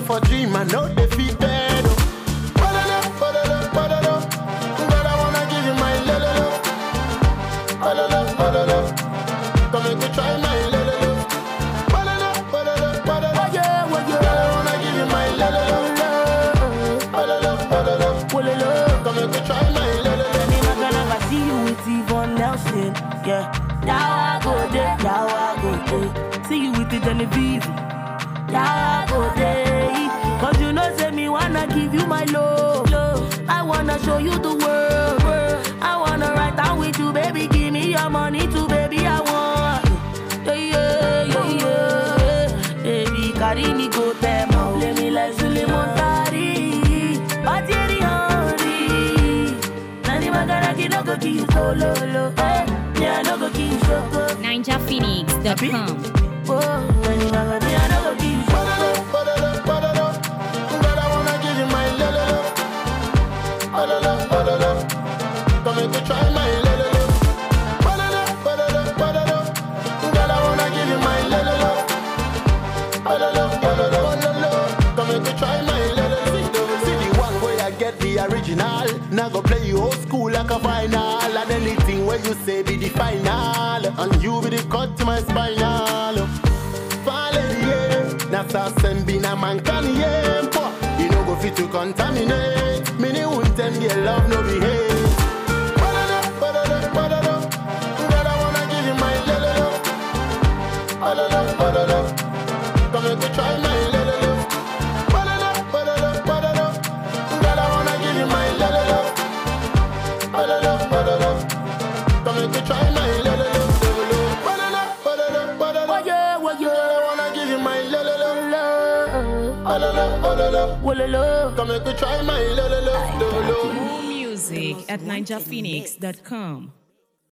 for dream, I know they feel bad. Girl, I wanna give you my love. Come make me try my love. Girl, I wanna give you my love. Come make me try my love. I'm gonna see you with Yvonne Nelson. Yeah, now I go there, now I go there. See you with the Genevieve. Now I go there. Cause you know, say me wanna give you my love. I wanna show you the world. I wanna ride down with you, baby. Give me your money too, baby. I want. Yeah. Baby, carry me go there, ma. Let me like Suleiman Tari. Batiri Henry. Nani magana no go kill solo. Yeah, no go kill shoko. NinjaPhoenix.com. Oh, nani magana no go kill shoko. Girl, I wanna give you my love. Come make me try my love. Girl, I wanna give you my love. Come make me try my love. See the one where I get the original. Now go play you old school like a final. And anything where you say be the final. And you be the cut to my spinal. That's a send be na man can you know go fit to contaminate. Many won't tend your love no behave. Girl, I wanna give you my love. Come make me try my love. Girl, I wanna give you my love. Come make me try my love. Come make me try my love. More music at NinjaPhoenix.com.